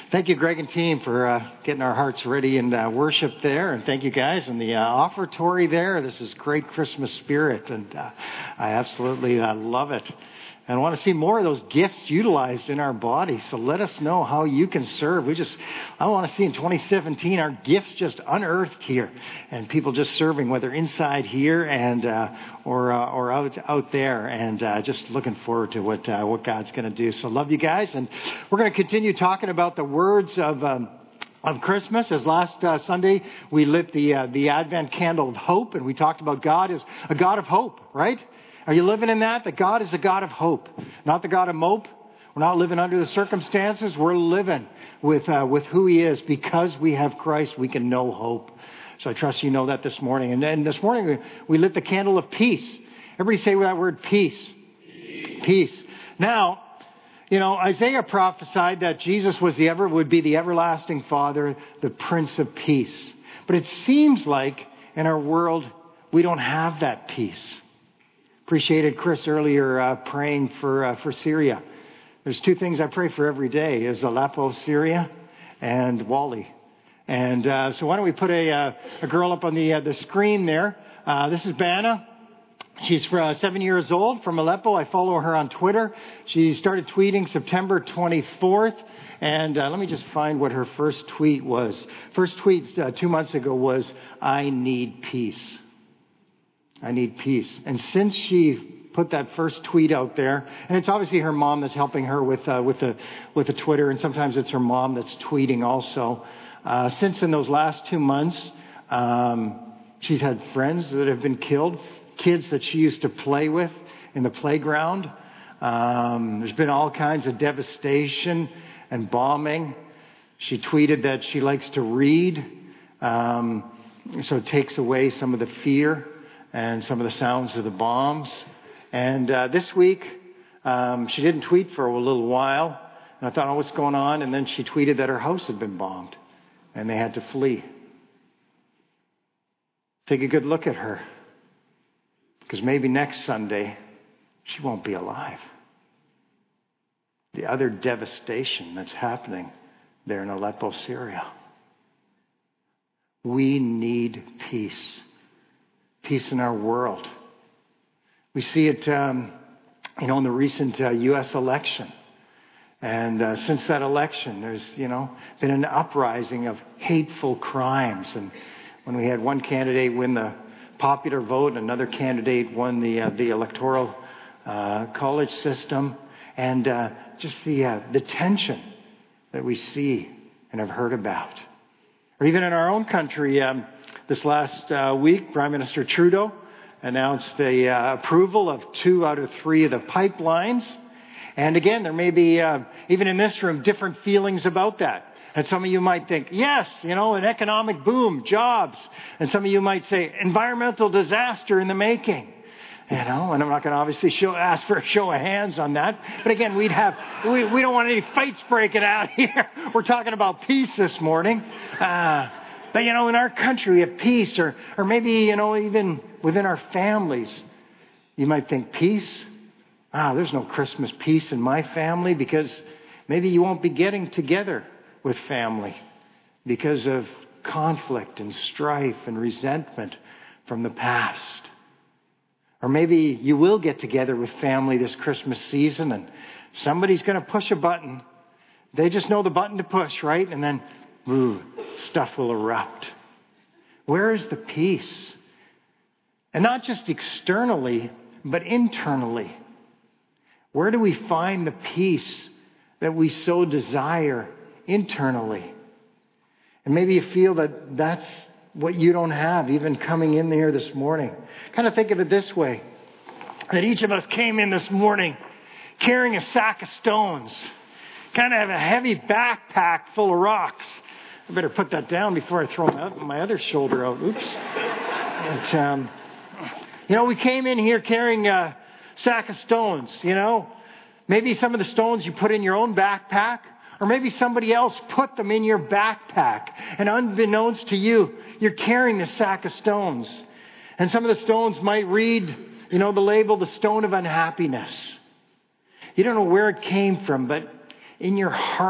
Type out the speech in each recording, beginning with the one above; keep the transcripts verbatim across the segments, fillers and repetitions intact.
Thank you, Greg and team, for uh, getting our hearts ready in uh, worship there. And thank you guys in the uh, offertory there. This is great Christmas spirit, and uh, I absolutely uh, love it. And I want to see more of those gifts utilized in our body. So let us know how you can serve. We just, I want to see in twenty seventeen our gifts just unearthed here, and people just serving, whether inside here and uh, or uh, or out out there. And uh, just looking forward to what uh, what God's going to do. So love you guys, and we're going to continue talking about the words of. Um, Of Christmas. As last uh, Sunday we lit the uh, the Advent candle of hope, and we talked about God is a God of hope, right? Are you living in that? That God is a God of hope, not the God of mope. We're not living under the circumstances. We're living with uh, with who He is. Because we have Christ, we can know hope. So I trust you know that this morning. And then this morning we, we lit the candle of peace. Everybody say that word, peace. Peace. Peace. Now, you know, Isaiah prophesied that Jesus was the ever would be the everlasting Father, the Prince of Peace. But it seems like in our world we don't have that peace. Appreciated Chris earlier uh, praying for uh, for Syria. There's two things I pray for every day: is Aleppo, Syria, and Wally. And uh, so why don't we put a uh, a girl up on the uh, the screen there? Uh, this is Banna. She's uh, seven years old from Aleppo. I follow her on Twitter. She started tweeting September twenty-fourth. And uh, let me just find what her first tweet was. First tweet uh, two months ago was, "I need peace. I need peace." And since she put that first tweet out there, and it's obviously her mom that's helping her with uh, with the with the Twitter, and sometimes it's her mom that's tweeting also. Uh, since in those last two months, um, she's had friends that have been killed. Kids that she used to play with in the playground. Um, there's been all kinds of devastation and bombing. She tweeted that she likes to read, um, so it takes away some of the fear and some of the sounds of the bombs. And uh, this week, um, she didn't tweet for a little while, and I thought, oh, what's going on? And then she tweeted that her house had been bombed, and they had to flee. Take a good look at her. Because maybe next Sunday, she won't be alive. The other devastation that's happening there in Aleppo, Syria. We need peace. Peace in our world. We see it, um, you know, in the recent uh, U S election. And uh, since that election, there's, you know, been an uprising of hateful crimes. And when we had one candidate win the popular vote, and another candidate won the uh, the electoral uh, college system, and uh, just the uh, the tension that we see and have heard about, or even in our own country, um, this last uh, week, Prime Minister Trudeau announced the uh, approval of two out of three of the pipelines, and again, there may be uh, even in this room different feelings about that. And some of you might think, yes, you know, an economic boom, jobs. And some of you might say, environmental disaster in the making. You know, and I'm not going to obviously show, ask for a show of hands on that. But again, we'd have, we, we don't want any fights breaking out here. We're talking about peace this morning. Uh, but, you know, in our country, we have peace. Or, or maybe, you know, even within our families, you might think, peace? Ah, there's no Christmas peace in my family, because maybe you won't be getting together with family because of conflict and strife and resentment from the past. Or maybe you will get together with family this Christmas season, and somebody's going to push a button. They just know the button to push, right? And then, ooh, stuff will erupt. Where is the peace? And not just externally, but internally. Where do we find the peace that we so desire internally? And maybe you feel that that's what you don't have, even coming in here this morning. Kind of think of it this way, that each of us came in this morning carrying a sack of stones, kind of have a heavy backpack full of rocks. I better put that down before I throw my, my other shoulder out. Oops. But, um, you know, we came in here carrying a sack of stones, you know. Maybe some of the stones you put in your own backpack, or maybe somebody else put them in your backpack. And unbeknownst to you, you're carrying this sack of stones. And some of the stones might read, you know, the label, the stone of unhappiness. You don't know where it came from, but in your heart,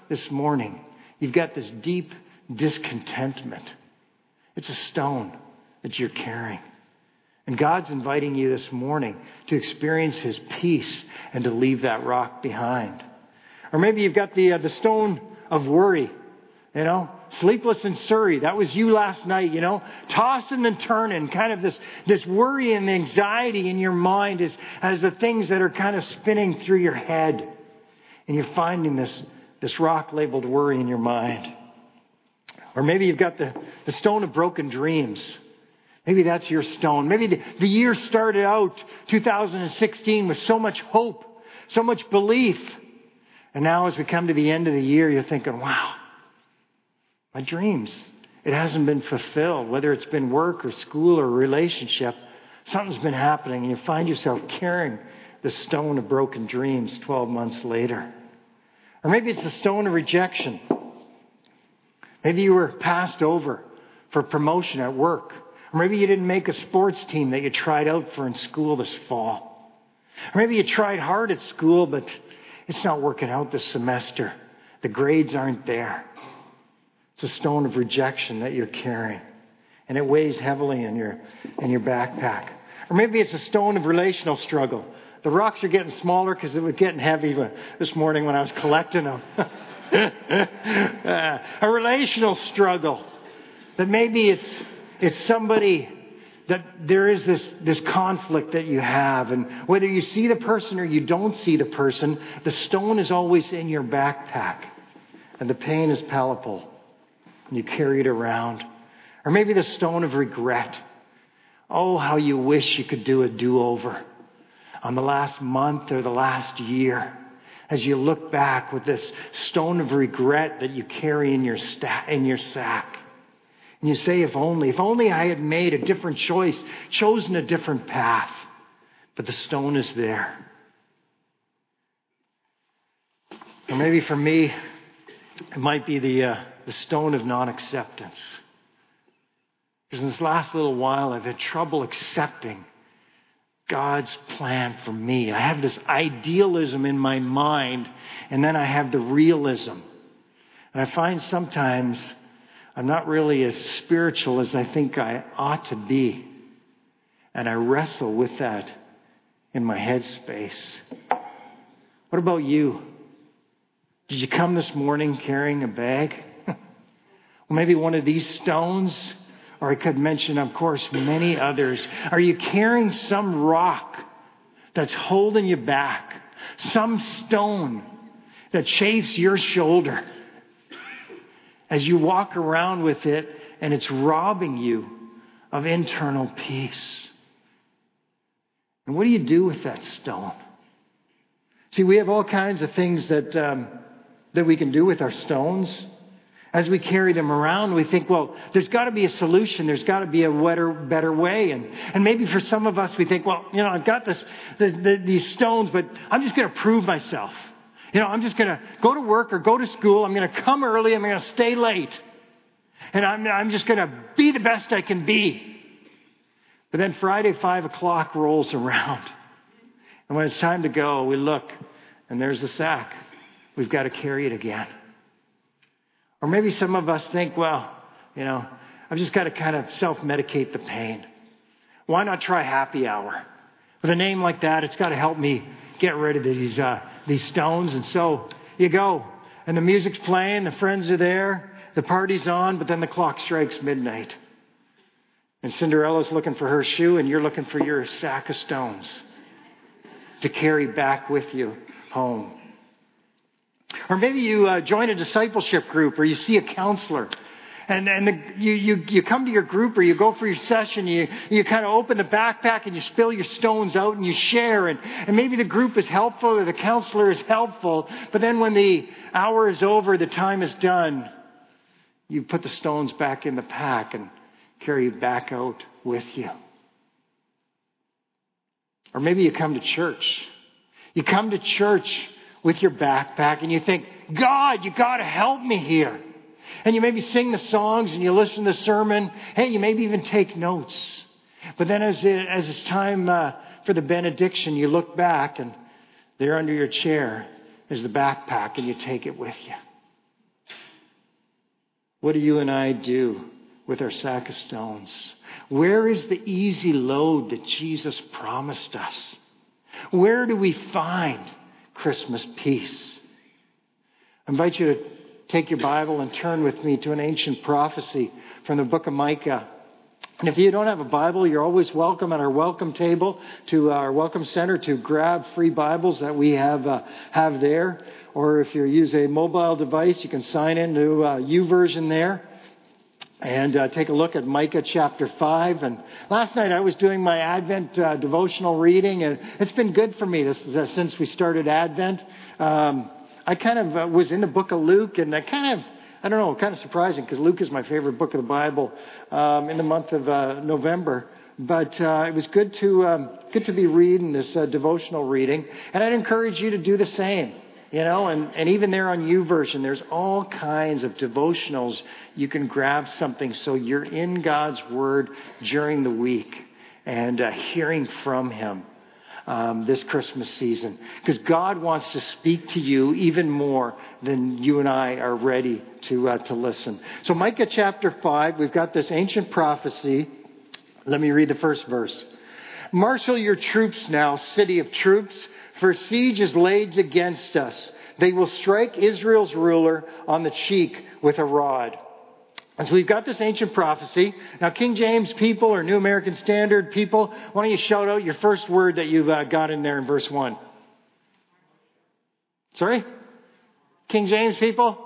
this morning, you've got this deep discontentment. It's a stone that you're carrying. And God's inviting you this morning to experience His peace and to leave that rock behind. Or maybe you've got the uh, the stone of worry, you know, sleepless in Surrey. That was you last night, you know, tossing and turning, kind of this, this worry and anxiety in your mind as, as the things that are kind of spinning through your head. And you're finding this, this rock labeled worry in your mind. Or maybe you've got the, the stone of broken dreams. Maybe that's your stone. Maybe the, the year started out, two thousand sixteen, with so much hope, so much belief. And now as we come to the end of the year, you're thinking, wow, my dreams, it hasn't been fulfilled. Whether it's been work or school or relationship, something's been happening. And you find yourself carrying the stone of broken dreams twelve months later. Or maybe it's the stone of rejection. Maybe you were passed over for promotion at work. Or maybe you didn't make a sports team that you tried out for in school this fall. Or maybe you tried hard at school, but it's not working out this semester. The grades aren't there. It's a stone of rejection that you're carrying. And it weighs heavily in your, in your backpack. Or maybe it's a stone of relational struggle. The rocks are getting smaller because it was getting heavy this morning when I was collecting them. uh, a relational struggle. That maybe it's it's somebody that there is this, this conflict that you have. And whether you see the person or you don't see the person, the stone is always in your backpack. And the pain is palpable. And you carry it around. Or maybe the stone of regret. Oh, how you wish you could do a do-over on the last month or the last year. As you look back with this stone of regret that you carry in your, sta- in your sack. And you say, if only, if only I had made a different choice, chosen a different path. But the stone is there. Or maybe for me, it might be the, uh, the stone of non-acceptance. Because in this last little while, I've had trouble accepting God's plan for me. I have this idealism in my mind, and then I have the realism. And I find sometimes I'm not really as spiritual as I think I ought to be. And I wrestle with that in my headspace. What about you? Did you come this morning carrying a bag? Well, maybe one of these stones? Or I could mention, of course, many others. Are you carrying some rock that's holding you back? Some stone that chafes your shoulder as you walk around with it and it's robbing you of internal peace? And what do you do with that stone? See, we have all kinds of things that um, that we can do with our stones. As we carry them around, we think, well, there's got to be a solution. There's got to be a better, better way. And, and maybe for some of us, we think, well, you know, I've got this, the, the, these stones, but I'm just going to prove myself. You know, I'm just going to go to work or go to school. I'm going to come early. I'm going to stay late. And I'm, I'm just going to be the best I can be. But then Friday, five o'clock rolls around. And when it's time to go, we look, and there's the sack. We've got to carry it again. Or maybe some of us think, well, you know, I've just got to kind of self-medicate the pain. Why not try happy hour? With a name like that, it's got to help me get rid of these uh, these stones. And so you go, and the music's playing, the friends are there, the party's on, but then the clock strikes midnight. And Cinderella's looking for her shoe, and you're looking for your sack of stones to carry back with you home. Or maybe you uh, join a discipleship group, or you see a counselor, and and the, you you you come to your group, or you go for your session. You you kind of open the backpack and you spill your stones out and you share, and and maybe the group is helpful or the counselor is helpful. But then when the hour is over, the time is done, you put the stones back in the pack and carry it back out with you. Or maybe you come to church. You come to church with your backpack and you think, God, you got to help me here. And you maybe sing the songs and you listen to the sermon. Hey, you maybe even take notes. But then as, it, as it's time uh, for the benediction, you look back and there under your chair is the backpack and you take it with you. What do you and I do with our sack of stones? Where is the easy load that Jesus promised us? Where do we find Christmas peace? I invite you to take your Bible and turn with me to an ancient prophecy from the book of Micah. And if you don't have a Bible, you're always welcome at our welcome table, to our welcome center, to grab free Bibles that we have uh, have there. Or if you use a mobile device, you can sign into uh, YouVersion there and uh, take a look at Micah chapter five. And last night I was doing my Advent uh, devotional reading, and it's been good for me this, this, since we started Advent. Um, I kind of uh, was in the book of Luke, and I kind of I don't know, kind of surprising because Luke is my favorite book of the Bible um, in the month of uh, November. But uh, it was good to um, good to be reading this uh, devotional reading, and I'd encourage you to do the same. You know, and, and even there on YouVersion, there's all kinds of devotionals. You can grab something so you're in God's Word during the week and uh, hearing from Him. Um, this Christmas season, because God wants to speak to you even more than you and I are ready to uh, to listen. So Micah chapter five, we've got this ancient prophecy. Let me read the first verse. Marshal your troops now, city of troops, for siege is laid against us. They will strike Israel's ruler on the cheek with a rod. And so we've got this ancient prophecy. Now, King James people or New American Standard people, why don't you shout out your first word that you've uh, got in there in verse one? Sorry? King James people?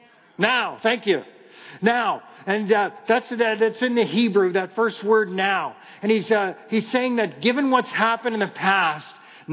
Now. Thank you. Now. And uh, that's that, that's in the Hebrew, that first word now. And he's uh, he's saying that given what's happened in the past,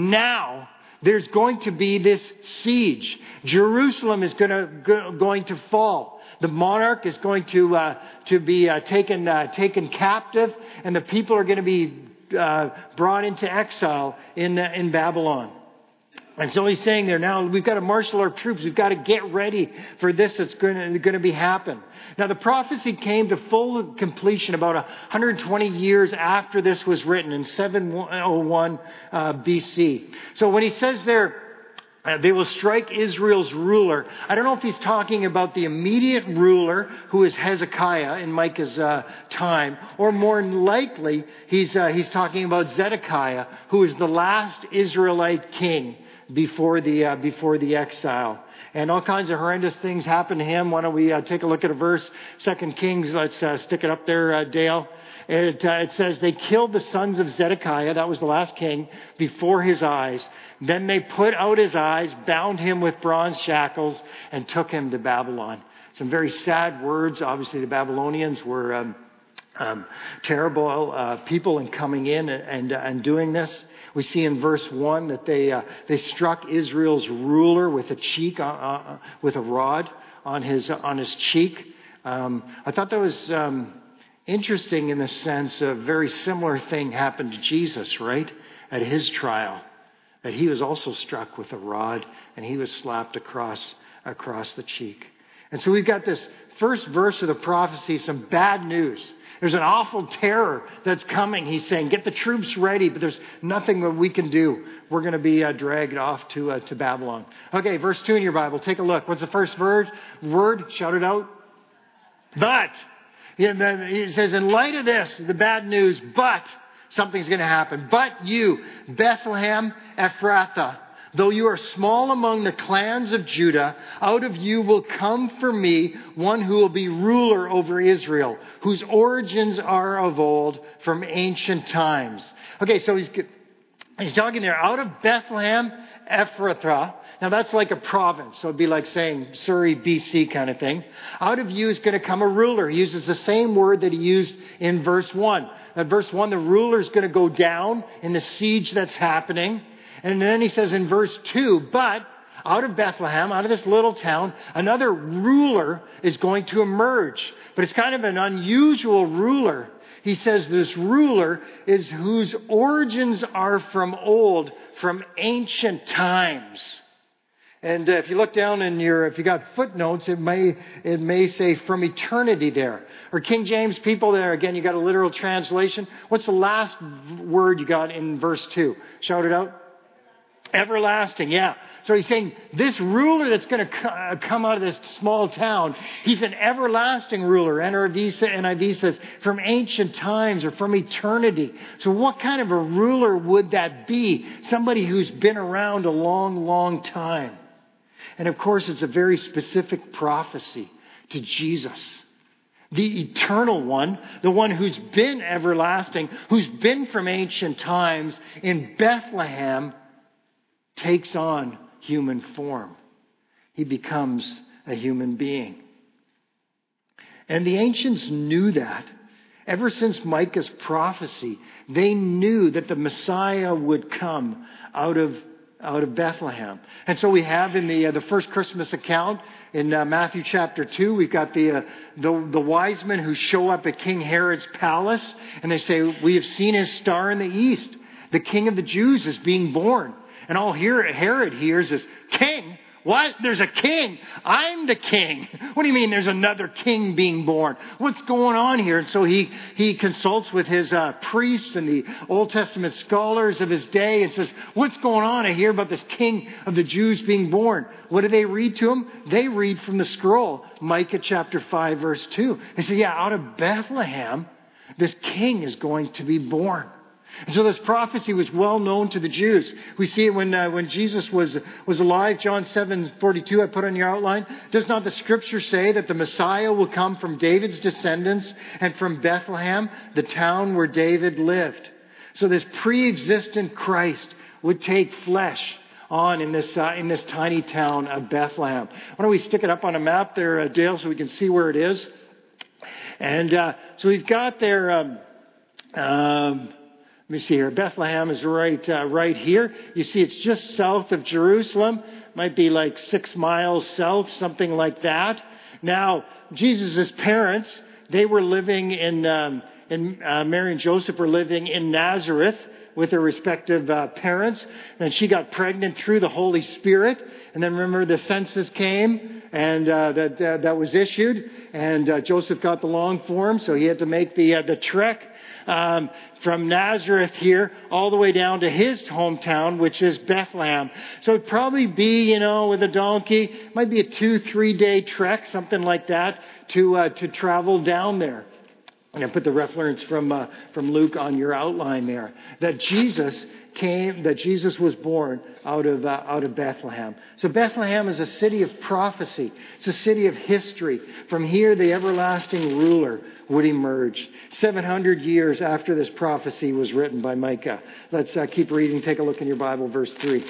now there's going to be this siege. Jerusalem is going to go, going to fall. The monarch is going to uh, to be uh, taken uh, taken captive, and the people are going to be uh, brought into exile in uh, in Babylon. And so he's saying there now, we've got to marshal our troops. We've got to get ready for this that's going to, going to be happen. Now, the prophecy came to full completion about one hundred twenty years after this was written in seven oh one uh, B C. So when he says there, Uh, they will strike Israel's ruler. I don't know if he's talking about the immediate ruler, who is Hezekiah in Micah's uh, time, or more likely he's uh, he's talking about Zedekiah, who is the last Israelite king before the uh, before the exile. And all kinds of horrendous things happened to him. Why don't we uh, take a look at a verse, Second Kings? Let's uh, stick it up there, uh, Dale. It, uh, it says, they killed the sons of Zedekiah, that was the last king, before his eyes. Then they put out his eyes, bound him with bronze shackles, and took him to Babylon. Some very sad words. Obviously, the Babylonians were um, um, terrible uh, people in coming in and, and, uh, and doing this. We see in verse one that they uh, they struck Israel's ruler with a cheek, uh, uh, with a rod on his uh, on his cheek. Um, I thought that was um, interesting in the sense a very similar thing happened to Jesus, right, at his trial, that he was also struck with a rod and he was slapped across across the cheek. And so we've got this first verse of the prophecy, some bad news. There's an awful terror that's coming. He's saying, get the troops ready, but there's nothing that we can do. We're going to be uh, dragged off to uh, to Babylon. Okay, verse two in your Bible. Take a look. What's the first word? Word? Shout it out. But. He says, in light of this, the bad news, but something's going to happen. But you, Bethlehem Ephrathah, though you are small among the clans of Judah, out of you will come for me one who will be ruler over Israel, whose origins are of old, from ancient times. Okay, so he's he's talking there, out of Bethlehem Ephrathah. Now that's like a province, so it'd be like saying Surrey, B C kind of thing. Out of you is going to come a ruler. He uses the same word that he used in verse one. At verse one, the ruler is going to go down in the siege that's happening. And then he says in verse two, but out of Bethlehem, out of this little town, another ruler is going to emerge. But it's kind of an unusual ruler. He says this ruler is whose origins are from old, from ancient times. And uh, if you look down in your, if you got footnotes, it may it may say from eternity there. Or King James people there, again, you got a literal translation. What's the last word you got in verse two? Shout it out. Everlasting, yeah. So he's saying this ruler that's going to come out of this small town, he's an everlasting ruler. N I V says from ancient times or from eternity. So what kind of a ruler would that be? Somebody who's been around a long, long time. And of course, it's a very specific prophecy to Jesus. The eternal one, the one who's been everlasting, who's been from ancient times in Bethlehem, takes on human form. He becomes a human being. And the ancients knew that. Ever since Micah's prophecy, they knew that the Messiah would come out of out of Bethlehem. And so we have in the uh, the first Christmas account in uh, Matthew chapter two, we've got the, uh, the the wise men who show up at King Herod's palace, and they say, "We have seen his star in the east. The King of the Jews is being born." And all Herod hears is, "King? What? There's a king. I'm the king. What do you mean there's another king being born? What's going on here?" And so he, he consults with his uh, priests and the Old Testament scholars of his day and says, "What's going on? I hear about this king of the Jews being born." What do they read to him? They read from the scroll, Micah chapter five, verse two. They say, yeah, out of Bethlehem, this king is going to be born. And so this prophecy was well known to the Jews. We see it when uh, when Jesus was was alive. John seven forty-two, I put on your outline. Does not the Scripture say that the Messiah will come from David's descendants and from Bethlehem, the town where David lived? So this pre-existent Christ would take flesh on in this uh, in this tiny town of Bethlehem. Why don't we stick it up on a map there, uh, Dale, so we can see where it is? And uh, so we've got there. Um, um, Let me see here. Bethlehem is right uh, right here. You see it's just south of Jerusalem. Might be like six miles south, something like that. Now, Jesus' parents, they were living in, um, in uh, Mary and Joseph were living in Nazareth with their respective uh, parents. And she got pregnant through the Holy Spirit. And then remember the census came and uh, that uh, that was issued. And uh, Joseph got the long form, so he had to make the uh, the trek Um, from Nazareth here all the way down to his hometown, which is Bethlehem. So it'd probably be, you know, with a donkey, might be a two, three day trek, something like that, to uh, to travel down there. And I put the reference from uh, from Luke on your outline there, that Jesus came, that Jesus was born out of uh, out of Bethlehem. So Bethlehem is a city of prophecy. It's a city of history. From here, the everlasting ruler would emerge. seven hundred years after this prophecy was written by Micah. Let's uh, keep reading. Take a look in your Bible, verse three.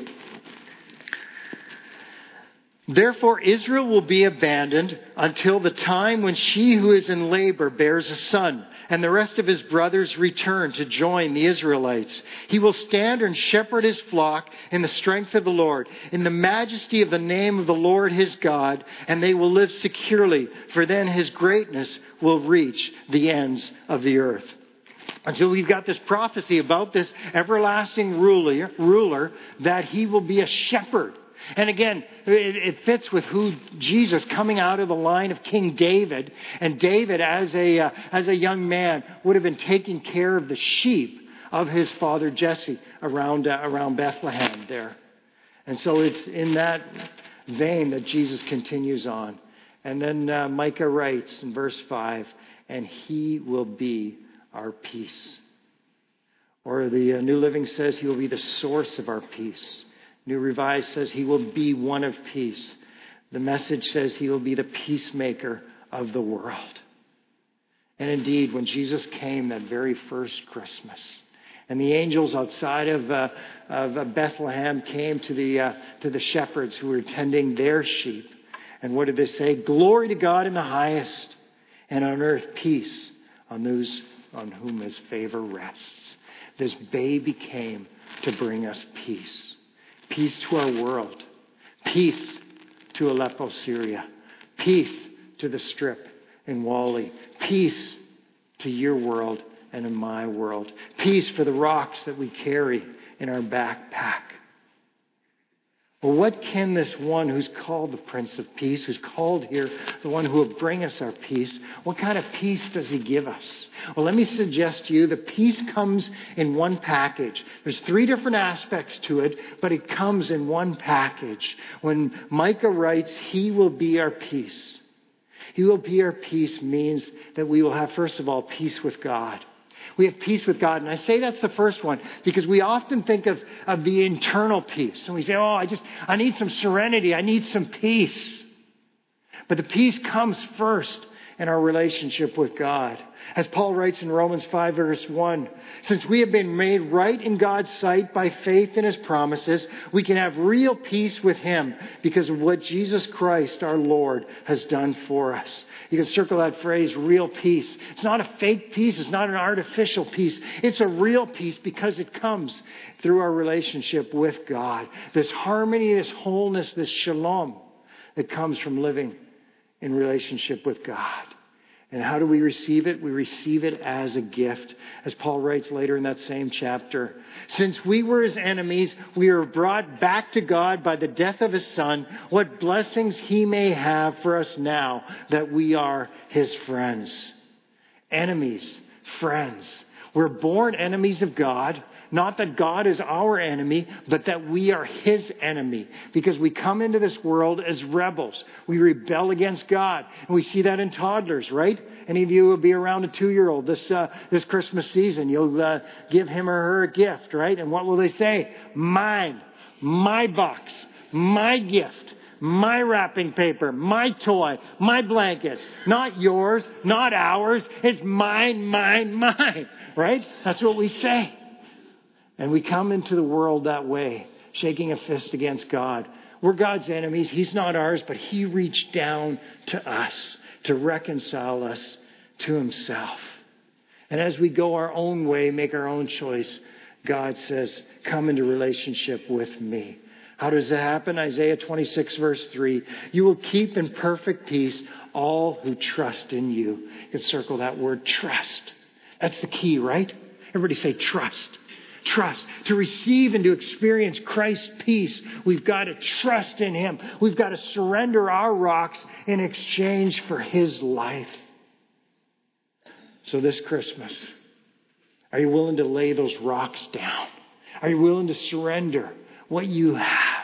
"Therefore Israel will be abandoned until the time when she who is in labor bears a son, and the rest of his brothers return to join the Israelites. He will stand and shepherd his flock in the strength of the Lord, in the majesty of the name of the Lord his God, and they will live securely, for then his greatness will reach the ends of the earth." And so we've got this prophecy about this everlasting ruler, ruler that he will be a shepherd. And again, it, it fits with who Jesus, coming out of the line of King David. And David, as a uh, as a young man, would have been taking care of the sheep of his father Jesse around uh, around Bethlehem there. And so it's in that vein that Jesus continues on. And then uh, Micah writes in verse five, "And he will be our peace." Or the uh, New Living says he will be the source of our peace. New Revised says he will be one of peace. The Message says he will be the peacemaker of the world. And indeed, when Jesus came that very first Christmas, and the angels outside of, uh, of Bethlehem came to the uh, to the shepherds who were tending their sheep, and what did they say? "Glory to God in the highest, and on earth peace on those on whom his favor rests." This baby came to bring us peace. Peace to our world. Peace to Aleppo, Syria. Peace to the Strip in Wally. Peace to your world and in my world. Peace for the rocks that we carry in our backpack. Well, what can this one who's called the Prince of Peace, who's called here, the one who will bring us our peace, what kind of peace does he give us? Well, let me suggest to you the peace comes in one package. There's three different aspects to it, but it comes in one package. When Micah writes, he will be our peace. He will be our peace means that we will have, first of all, peace with God. We have peace with God. And I say that's the first one because we often think of, of the internal peace. And we say, oh, I just, I need some serenity. I need some peace. But the peace comes first in our relationship with God. As Paul writes in Romans five, verse one, since we have been made right in God's sight by faith in his promises, we can have real peace with him because of what Jesus Christ, our Lord, has done for us. You can circle that phrase, real peace. It's not a fake peace. It's not an artificial peace. It's a real peace because it comes through our relationship with God. This harmony, this wholeness, this shalom that comes from living in relationship with God. And how do we receive it? We receive it as a gift. As Paul writes later in that same chapter, since we were his enemies, we were brought back to God by the death of his Son. What blessings he may have for us now that we are his friends. Enemies, friends. We're born enemies of God. Not that God is our enemy, but that we are his enemy. Because we come into this world as rebels. We rebel against God. And we see that in toddlers, right? Any of you will be around a two-year-old this uh, this Christmas season. You'll uh, give him or her a gift, right? And what will they say? Mine. My box. My gift. My wrapping paper. My toy. My blanket. Not yours. Not ours. It's mine, mine, mine. Right? That's what we say. And we come into the world that way, shaking a fist against God. We're God's enemies. He's not ours, but he reached down to us to reconcile us to himself. And as we go our own way, make our own choice, God says, come into relationship with me. How does that happen? Isaiah twenty-six, verse three. You will keep in perfect peace all who trust in you. You can circle that word, trust. That's the key, right? Everybody say trust. Trust. To receive and to experience Christ's peace, we've got to trust in him. We've got to surrender our rocks in exchange for his life. So this Christmas, are you willing to lay those rocks down? Are you willing to surrender what you have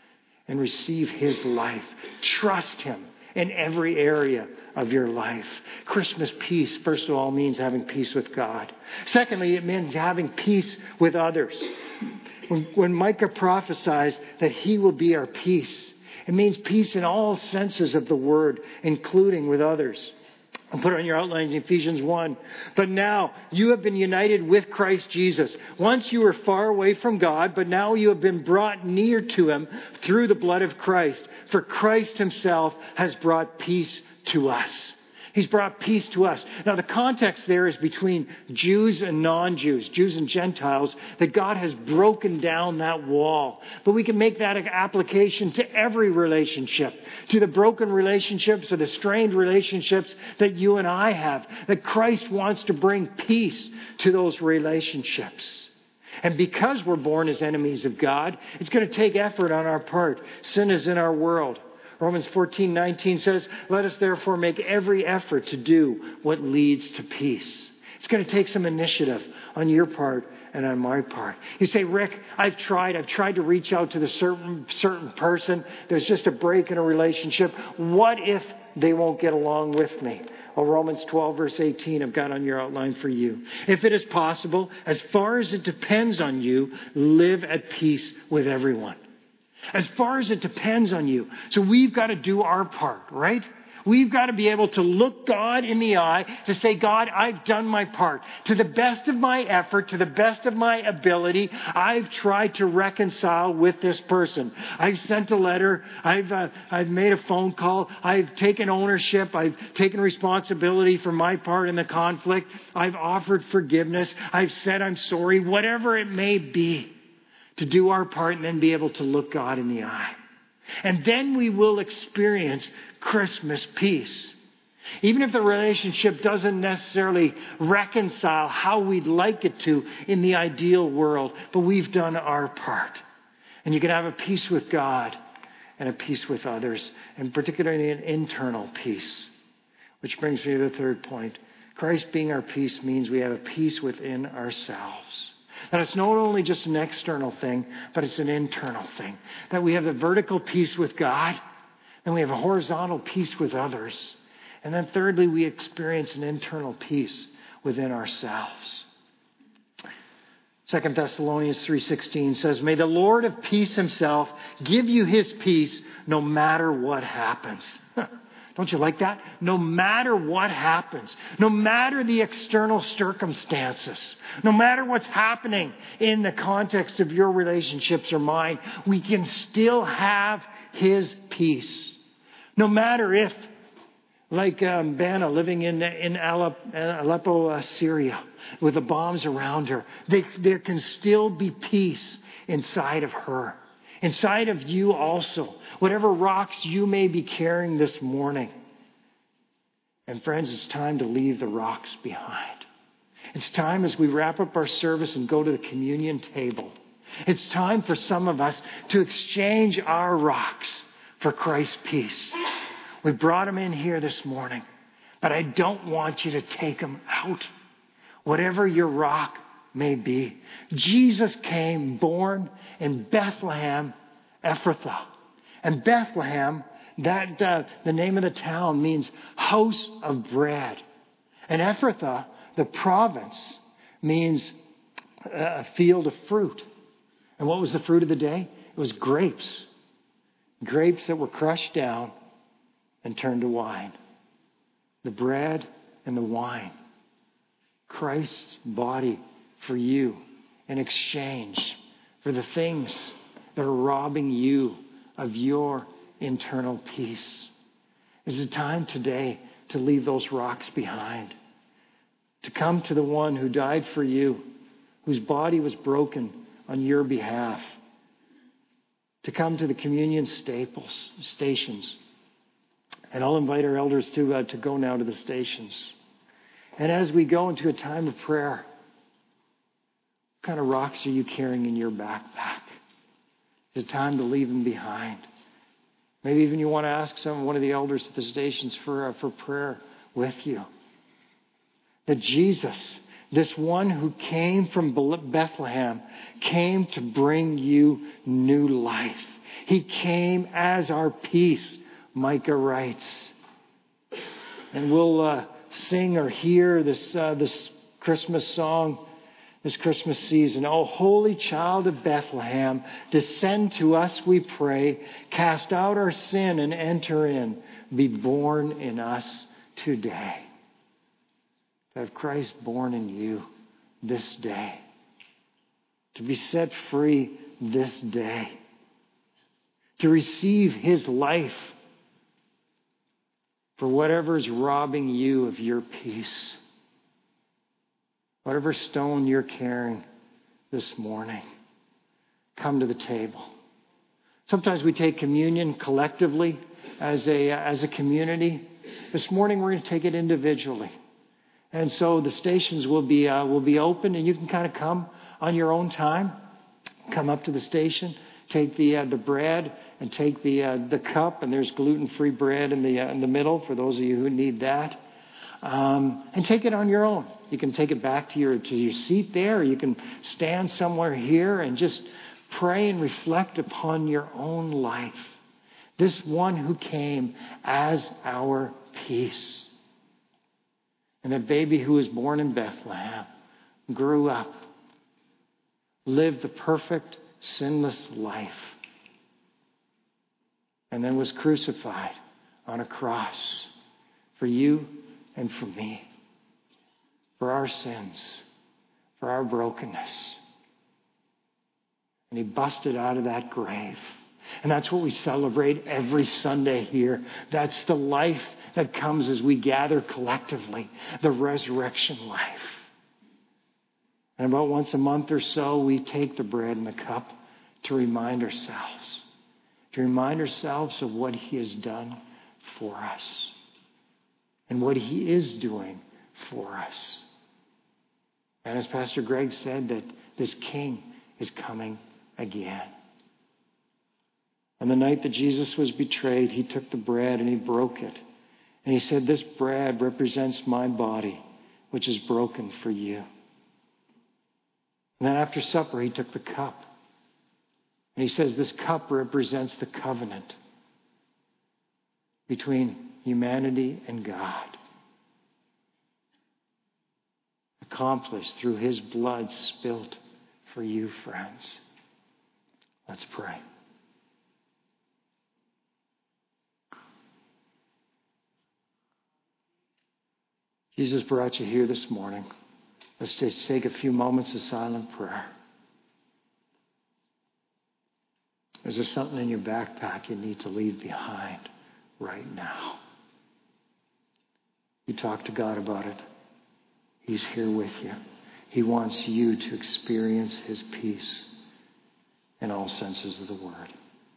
and receive his life? Trust him in every area of your life. Christmas peace, first of all, means having peace with God. Secondly, it means having peace with others. When, when Micah prophesies that he will be our peace, it means peace in all senses of the word, including with others. I'll put it on your outline in Ephesians one. But now you have been united with Christ Jesus. Once you were far away from God, but now you have been brought near to him through the blood of Christ. For Christ himself has brought peace to us. He's brought peace to us. Now the context there is between Jews and non-Jews, Jews and Gentiles, that God has broken down that wall. But we can make that an application to every relationship, to the broken relationships or the strained relationships that you and I have, that Christ wants to bring peace to those relationships. And because we're born as enemies of God, it's going to take effort on our part. Sin is in our world. Romans fourteen nineteen says, let us therefore make every effort to do what leads to peace. It's going to take some initiative on your part and on my part. You say, Rick, I've tried. I've tried to reach out to the certain, certain person. There's just a break in a relationship. What if they won't get along with me? Well, Romans twelve, verse eighteen, I've got on your outline for you. If it is possible, as far as it depends on you, live at peace with everyone. As far as it depends on you. So we've got to do our part, right? We've got to be able to look God in the eye to say, God, I've done my part. To the best of my effort, to the best of my ability, I've tried to reconcile with this person. I've sent a letter. I've uh, I've made a phone call. I've taken ownership. I've taken responsibility for my part in the conflict. I've offered forgiveness. I've said I'm sorry, whatever it may be. To do our part and then be able to look God in the eye. And then we will experience Christmas peace. Even if the relationship doesn't necessarily reconcile how we'd like it to in the ideal world, but we've done our part. And you can have a peace with God and a peace with others, and particularly an internal peace. Which brings me to the third point. Christ being our peace means we have a peace within ourselves. That it's not only just an external thing, but it's an internal thing. That we have a vertical peace with God, then we have a horizontal peace with others. And then thirdly, we experience an internal peace within ourselves. Second Thessalonians three sixteen says, "May the Lord of peace himself give you his peace no matter what happens." Don't you like that? No matter what happens, no matter the external circumstances, no matter what's happening in the context of your relationships or mine, we can still have his peace. No matter if, like um, Bana living in, in Aleppo, uh, Syria, with the bombs around her, they, there can still be peace inside of her. Inside of you also. Whatever rocks you may be carrying this morning. And friends, it's time to leave the rocks behind. It's time as we wrap up our service and go to the communion table. It's time for some of us to exchange our rocks for Christ's peace. We brought them in here this morning, but I don't want you to take them out. Whatever your rock may be. Jesus came born in Bethlehem, Ephrathah. And Bethlehem, that uh, the name of the town means house of bread. And Ephrathah, the province, means a field of fruit. And what was the fruit of the day? It was grapes. Grapes that were crushed down and turned to wine. The bread and the wine. Christ's body for you in exchange for the things that are robbing you of your internal peace. Is it time today to leave those rocks behind? To come to the one who died for you, whose body was broken on your behalf. To come to the communion staples, stations. And I'll invite our elders to, uh, to go now to the stations. And as we go into a time of prayer, what kind of rocks are you carrying in your backpack? Is it time to leave them behind? Maybe even you want to ask some one of the elders at the stations for, uh, for prayer with you. That Jesus, this one who came from Bethlehem, came to bring you new life. He came as our peace, Micah writes. And we'll uh, sing or hear this, uh, this Christmas song this Christmas season. "O holy child of Bethlehem, descend to us, we pray. Cast out our sin and enter in. Be born in us today." To have Christ born in you this day. To be set free this day. To receive his life for whatever is robbing you of your peace. Whatever stone you're carrying this morning, come to the table. Sometimes we take communion collectively as a, as a community. This morning we're going to take it individually. And so the stations will be, uh, will be open, and you can kind of come on your own time. Come up to the station, take the, uh, the bread and take the, uh, the cup, and there's gluten-free bread in the, uh, in the middle for those of you who need that. Um, and take it on your own. You can take it back to your to your seat there. Or you can stand somewhere here and just pray and reflect upon your own life. This one who came as our peace. And that baby who was born in Bethlehem grew up, lived the perfect, sinless life, and then was crucified on a cross for you and for me, for our sins, for our brokenness. And he busted out of that grave. And that's what we celebrate every Sunday here. That's the life that comes as we gather collectively, the resurrection life. And about once a month or so, we take the bread and the cup to remind ourselves, to remind ourselves of what he has done for us. And what he is doing for us. And as Pastor Greg said, that this King is coming again. On the night that Jesus was betrayed, he took the bread and he broke it. And he said, this bread represents my body, which is broken for you. And then after supper, he took the cup. And he says, this cup represents the covenant between humanity and God, accomplished through his blood spilt for you, friends. Let's pray. Jesus brought you here this morning. Let's just take a few moments of silent prayer. Is there something in your backpack you need to leave behind right now? You talk to God about it. He's here with you. He wants you to experience his peace in all senses of the word.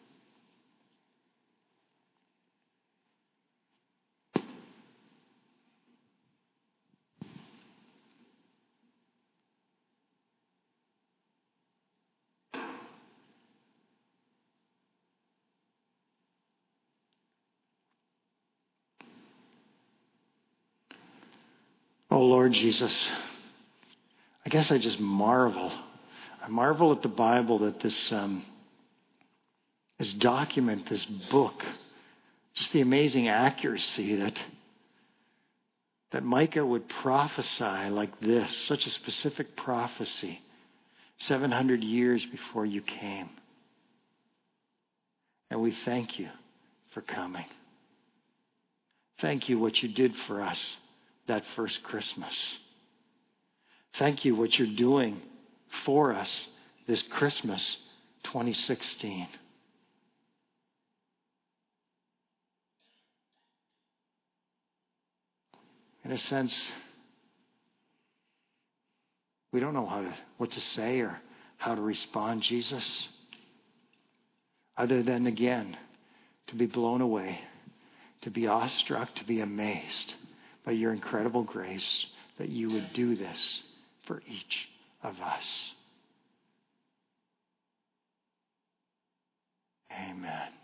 Oh, Lord Jesus, I guess I just marvel. I marvel at the Bible that this, um, this document, this book, just the amazing accuracy that, that Micah would prophesy like this, such a specific prophecy, seven hundred years before you came. And we thank you for coming. Thank you what you did for us that first Christmas. Thank you what you're doing for us this Christmas twenty sixteen. In a sense, we don't know how to, what to say or how to respond, Jesus, other than, again, to be blown away, to be awestruck, to be amazed by your incredible grace that you would do this for each of us. Amen.